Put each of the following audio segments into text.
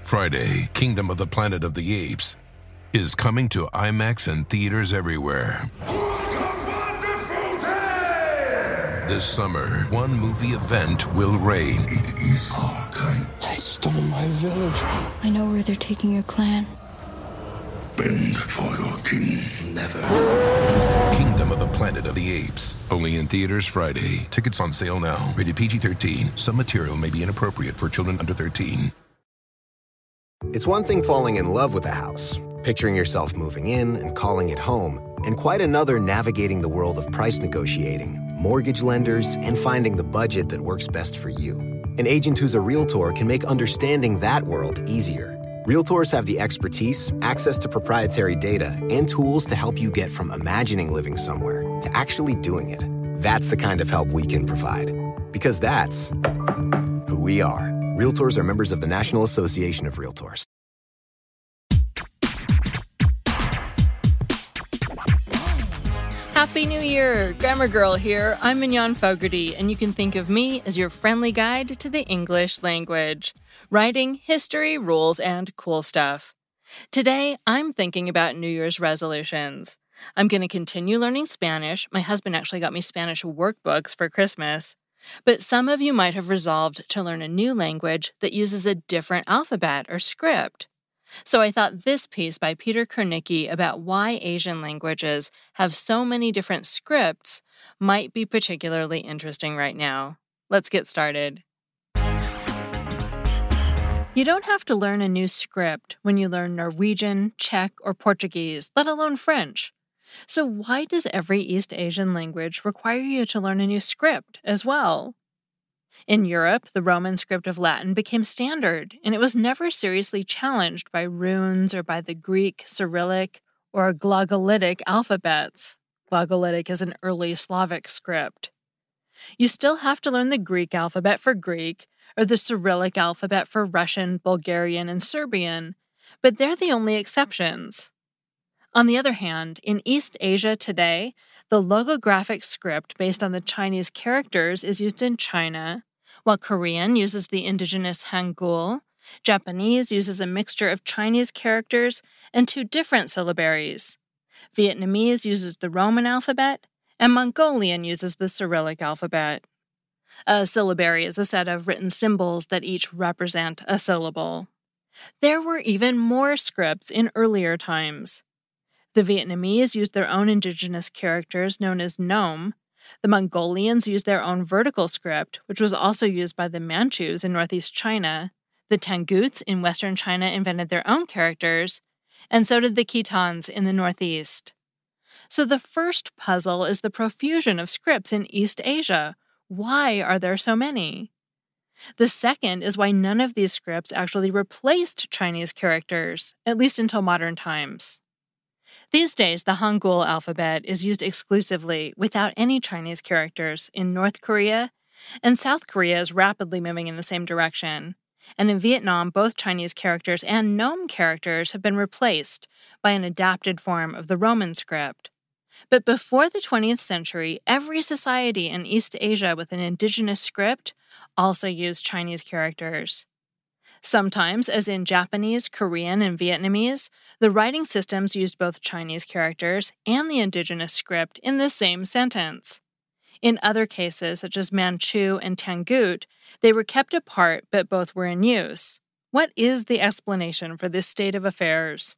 Friday, Kingdom of the Planet of the Apes is coming to IMAX and theaters everywhere. What a wonderful day! This summer, one movie event will reign. It is our time. They stole my village. I know where they're taking your clan. Bend for your king. Never. Kingdom of the Planet of the Apes. Only in theaters Friday. Tickets on sale now. Rated PG-13. Some material may be inappropriate for children under 13. It's one thing falling in love with a house, picturing yourself moving in and calling it home, and quite another navigating the world of price negotiating, mortgage lenders, and finding the budget that works best for you. An agent who's a Realtor can make understanding that world easier. Realtors have the expertise, access to proprietary data, and tools to help you get from imagining living somewhere to actually doing it. That's the kind of help we can provide. Because that's who we are. Realtors are members of the National Association of Realtors. Happy New Year! Grammar Girl here. I'm Mignon Fogarty, and you can think of me as your friendly guide to the English language. Writing, history, rules, and cool stuff. Today, I'm thinking about New Year's resolutions. I'm going to continue learning Spanish. My husband actually got me Spanish workbooks for Christmas. But some of you might have resolved to learn a new language that uses a different alphabet or script. So I thought this piece by Peter Kernicki about why Asian languages have so many different scripts might be particularly interesting right now. Let's get started. You don't have to learn a new script when you learn Norwegian, Czech, or Portuguese, let alone French. So why does every East Asian language require you to learn a new script as well? In Europe, the Roman script of Latin became standard, and it was never seriously challenged by runes or by the Greek, Cyrillic, or glagolitic alphabets. Glagolitic is an early Slavic script. You still have to learn the Greek alphabet for Greek, or the Cyrillic alphabet for Russian, Bulgarian, and Serbian, but they're the only exceptions. On the other hand, in East Asia today, the logographic script based on the Chinese characters is used in China, while Korean uses the indigenous Hangul, Japanese uses a mixture of Chinese characters and two different syllabaries, Vietnamese uses the Roman alphabet, and Mongolian uses the Cyrillic alphabet. A syllabary is a set of written symbols that each represent a syllable. There were even more scripts in earlier times. The Vietnamese used their own indigenous characters known as Nom. The Mongolians used their own vertical script, which was also used by the Manchus in northeast China. The Tanguts in western China invented their own characters, and so did the Khitans in the northeast. So the first puzzle is the profusion of scripts in East Asia. Why are there so many? The second is why none of these scripts actually replaced Chinese characters, at least until modern times. These days, the Hangul alphabet is used exclusively without any Chinese characters in North Korea, and South Korea is rapidly moving in the same direction. And in Vietnam, both Chinese characters and Nom characters have been replaced by an adapted form of the Roman script. But before the 20th century, every society in East Asia with an indigenous script also used Chinese characters. Sometimes, as in Japanese, Korean, and Vietnamese, the writing systems used both Chinese characters and the indigenous script in the same sentence. In other cases, such as Manchu and Tangut, they were kept apart but both were in use. What is the explanation for this state of affairs?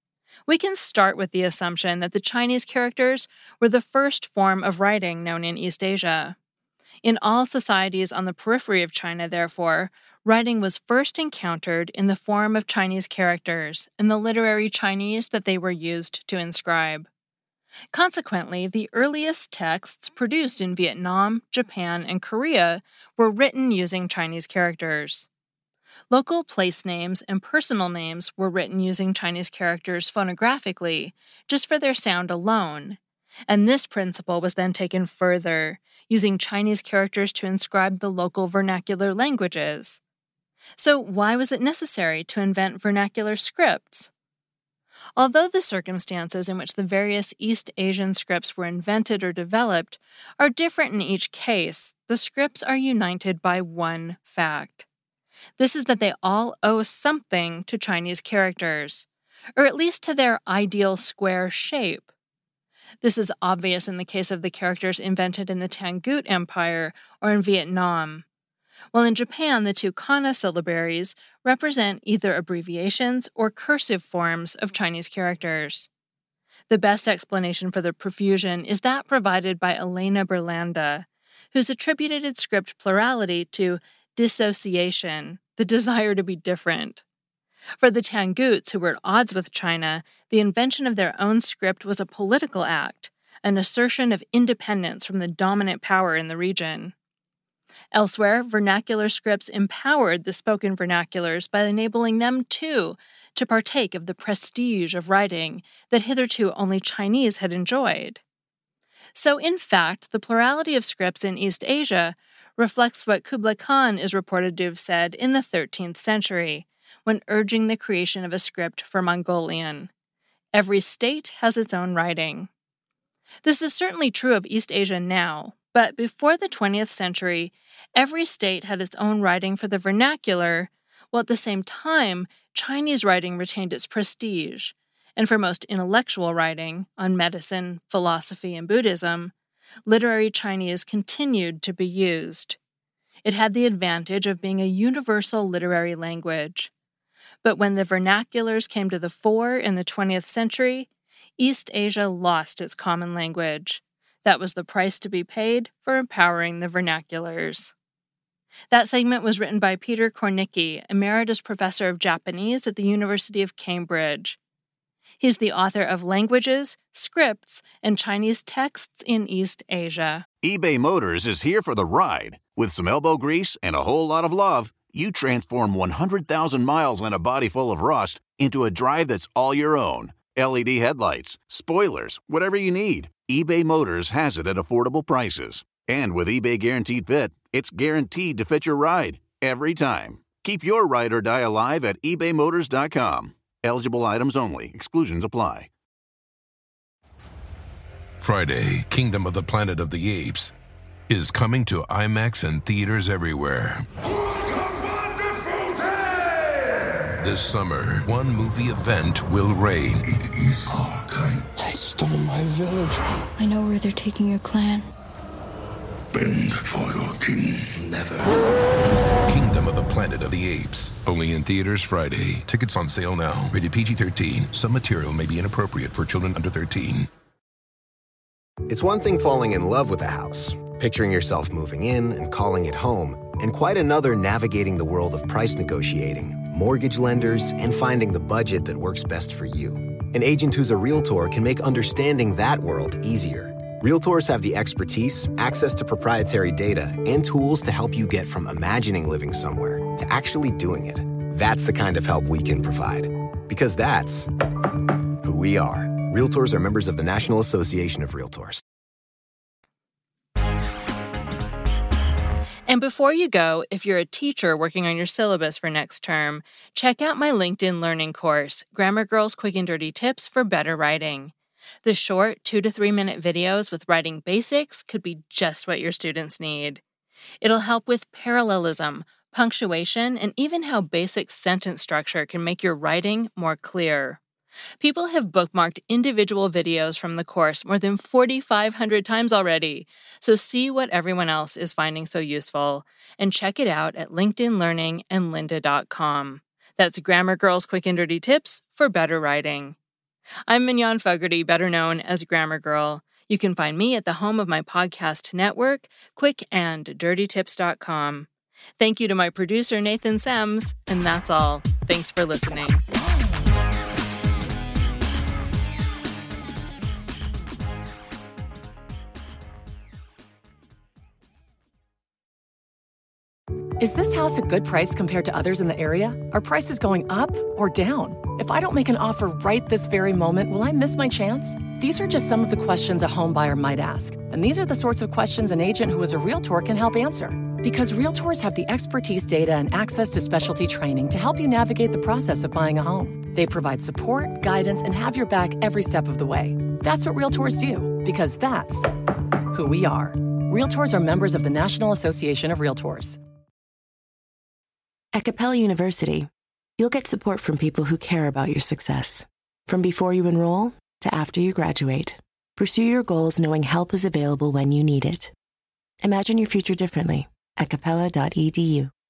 We can start with the assumption that the Chinese characters were the first form of writing known in East Asia. In all societies on the periphery of China, therefore, writing was first encountered in the form of Chinese characters in the literary Chinese that they were used to inscribe. Consequently, the earliest texts produced in Vietnam, Japan, and Korea were written using Chinese characters. Local place names and personal names were written using Chinese characters phonographically, just for their sound alone. And this principle was then taken further, using Chinese characters to inscribe the local vernacular languages. So why was it necessary to invent vernacular scripts? Although the circumstances in which the various East Asian scripts were invented or developed are different in each case, the scripts are united by one fact. This is that they all owe something to Chinese characters, or at least to their ideal square shape. This is obvious in the case of the characters invented in the Tangut Empire or in Vietnam, while in Japan the two kana syllabaries represent either abbreviations or cursive forms of Chinese characters. The best explanation for the profusion is that provided by Elena Berlanda, who's attributed its script plurality to dissociation, the desire to be different. For the Tanguts, who were at odds with China, the invention of their own script was a political act, an assertion of independence from the dominant power in the region. Elsewhere, vernacular scripts empowered the spoken vernaculars by enabling them, too, to partake of the prestige of writing that hitherto only Chinese had enjoyed. So, in fact, the plurality of scripts in East Asia reflects what Kublai Khan is reported to have said in the 13th century, when urging the creation of a script for Mongolian. Every state has its own writing. This is certainly true of East Asia now, but before the 20th century, every state had its own writing for the vernacular, while at the same time, Chinese writing retained its prestige, and for most intellectual writing, on medicine, philosophy, and Buddhism, literary Chinese continued to be used. It had the advantage of being a universal literary language. But when the vernaculars came to the fore in the 20th century, East Asia lost its common language. That was the price to be paid for empowering the vernaculars. That segment was written by Peter Kornicki, Emeritus Professor of Japanese at the University of Cambridge. He's the author of Languages, Scripts, and Chinese Texts in East Asia. eBay Motors is here for the ride. With some elbow grease and a whole lot of love, you transform 100,000 miles and a body full of rust into a drive that's all your own. LED headlights, spoilers, whatever you need, eBay Motors has it at affordable prices. And with eBay Guaranteed Fit, it's guaranteed to fit your ride every time. Keep your ride or die alive at ebaymotors.com. Eligible items only. Exclusions apply. Friday, Kingdom of the Planet of the Apes is coming to IMAX and theaters everywhere. What a wonderful day! This summer, one movie event will reign. It is our time. They stole my village. I know where they're taking your clan. Bend for your king. Never. Kingdom of the Planet of the Apes. Only in theaters Friday. Tickets on sale now. Rated PG-13. Some material may be inappropriate for children under 13. It's one thing falling in love with a house, picturing yourself moving in and calling it home, and quite another navigating the world of price negotiating, mortgage lenders, and finding the budget that works best for you. An agent who's a Realtor can make understanding that world easier. Realtors have the expertise, access to proprietary data, and tools to help you get from imagining living somewhere to actually doing it. That's the kind of help we can provide. Because that's who we are. Realtors are members of the National Association of Realtors. And before you go, if you're a teacher working on your syllabus for next term, check out my LinkedIn Learning course, Grammar Girl's Quick and Dirty Tips for Better Writing. The short 2 to 3 minute videos with writing basics could be just what your students need. It'll help with parallelism, punctuation, and even how basic sentence structure can make your writing more clear. People have bookmarked individual videos from the course more than 4,500 times already, so see what everyone else is finding so useful, and check it out at LinkedIn Learning and lynda.com. That's Grammar Girl's Quick and Dirty Tips for Better Writing. I'm Mignon Fogarty, better known as Grammar Girl. You can find me at the home of my podcast network, quickanddirtytips.com. Thank you to my producer, Nathan Sems, and that's all. Thanks for listening. Is this house a good price compared to others in the area? Are prices going up or down? If I don't make an offer right this very moment, will I miss my chance? These are just some of the questions a home buyer might ask. And these are the sorts of questions an agent who is a Realtor can help answer. Because Realtors have the expertise, data, and access to specialty training to help you navigate the process of buying a home. They provide support, guidance, and have your back every step of the way. That's what Realtors do, because that's who we are. Realtors are members of the National Association of Realtors. At Capella University, you'll get support from people who care about your success. From before you enroll to after you graduate, pursue your goals knowing help is available when you need it. Imagine your future differently at capella.edu.